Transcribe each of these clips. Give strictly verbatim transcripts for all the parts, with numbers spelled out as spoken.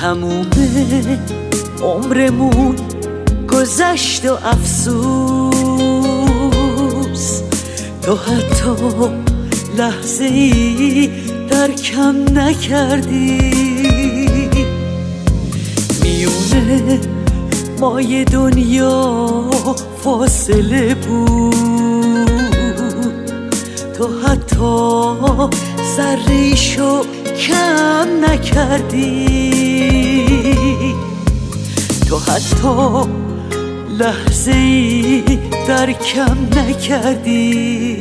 تموم عمرمون گذشت و افسوس، تو حتی لحظه ای درکم نکردی. میونه ما یه دنیا فاصله بود، تو حتی ذره‌ایشو کم نکردی. تو حتی لحظه ای درکم نکردی.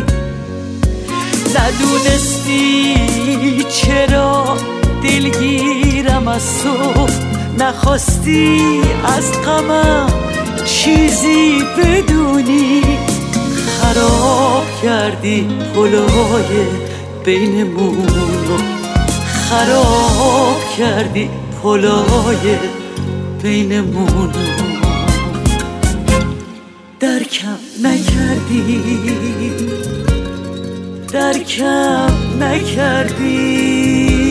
ندونستی چرا دلگیرم از تو، نخواستی از غمم چیزی بدونی. خراب کردی پلهای بینمونو، خراب کردی پلهای بینمونو. درکم نکردی، درکم نکردی.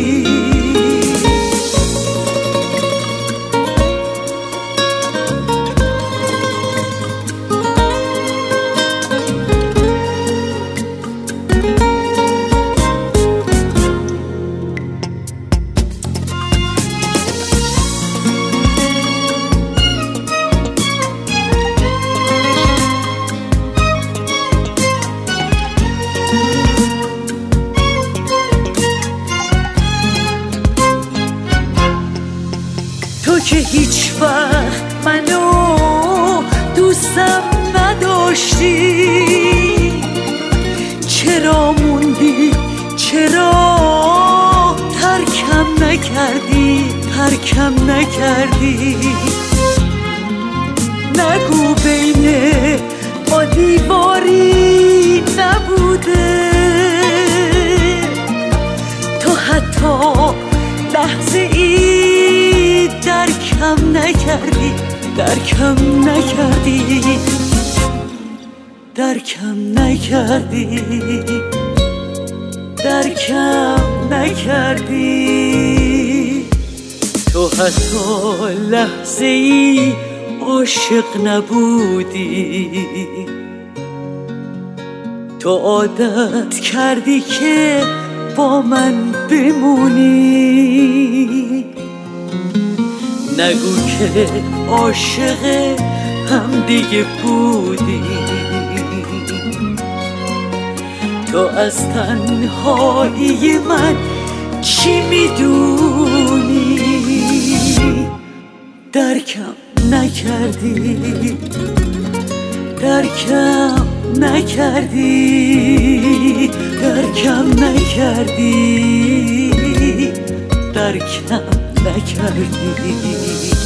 تو که هیچ وقت منو دوستم نداشتی، چرا موندی، چرا ترکم نکردی، ترکم نکردی. نگو بین ما دیواری نبوده، تو حتی لحظه ای درکم نکردی، درکم نکردی، درکم نکردی، درکم نکردی. تو حتی لحظه ای عاشق نبودی، تو عادت کردی که با من بمونی. نگو که عاشق هم دیگه بودی، تو از تنهایی من چی میدونی. درکم نکردی، درکم نکردی، درکم نکردی، درکم نکردی.